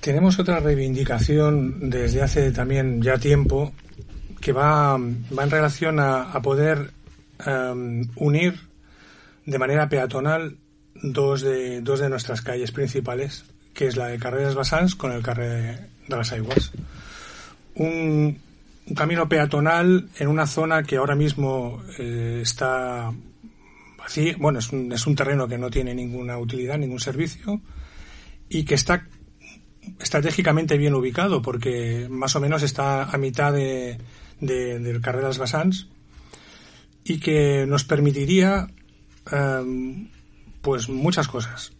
Tenemos otra reivindicación desde hace también ya tiempo que va en relación a poder unir de manera peatonal dos de nuestras calles principales, que es la de Carrer dels Vessants con el carrer de las Aigües. Un camino peatonal en una zona que ahora mismo está vacía. Bueno, es un terreno que no tiene ninguna utilidad, ningún servicio, y que está estratégicamente bien ubicado, porque más o menos está a mitad del Carrer dels Vessants, y que nos permitiría pues muchas cosas.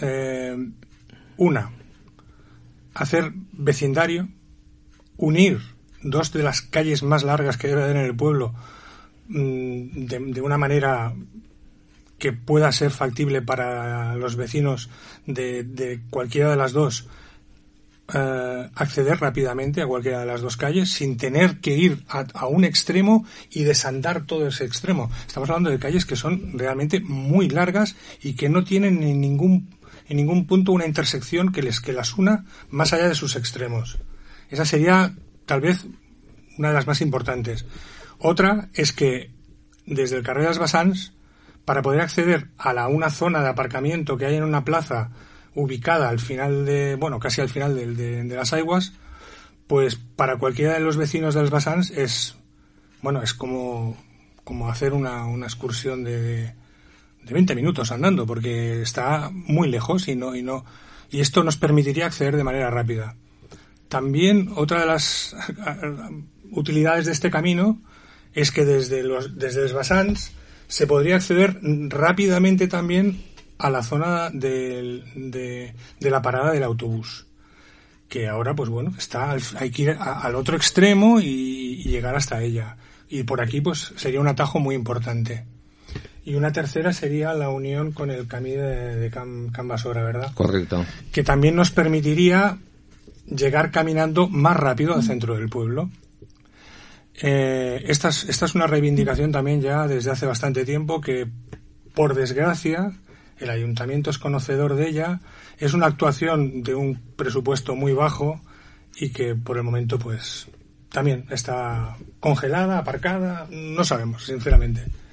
Una, hacer vecindario, unir dos de las calles más largas que debe haber en el pueblo de una manera que pueda ser factible para los vecinos de cualquiera de las dos, acceder rápidamente a cualquiera de las dos calles sin tener que ir a un extremo y desandar todo ese extremo. Estamos hablando de calles que son realmente muy largas y que no tienen en ningún punto una intersección que las una más allá de sus extremos. Esa sería tal vez una de las más importantes. Otra es que desde el Carrer dels Vessants, para poder acceder a una zona de aparcamiento que hay en una plaza ubicada al final casi al final de las Aigües, pues para cualquiera de los vecinos de los Vessants es como hacer una excursión de 20 minutos andando, porque está muy lejos y esto nos permitiría acceder de manera rápida. También otra de las utilidades de este camino es que desde los Vessants se podría acceder rápidamente también a la zona de la parada del autobús, que ahora hay que ir al otro extremo y llegar hasta ella, y por aquí pues sería un atajo muy importante. Y una tercera sería la unión con el camí de Can Bassora, ¿verdad? Correcto. Que también nos permitiría llegar caminando más rápido al centro del pueblo. Esta es una reivindicación también ya desde hace bastante tiempo, que por desgracia el ayuntamiento es conocedor de ella. Es una actuación de un presupuesto muy bajo y que por el momento pues también está congelada, aparcada, no sabemos sinceramente.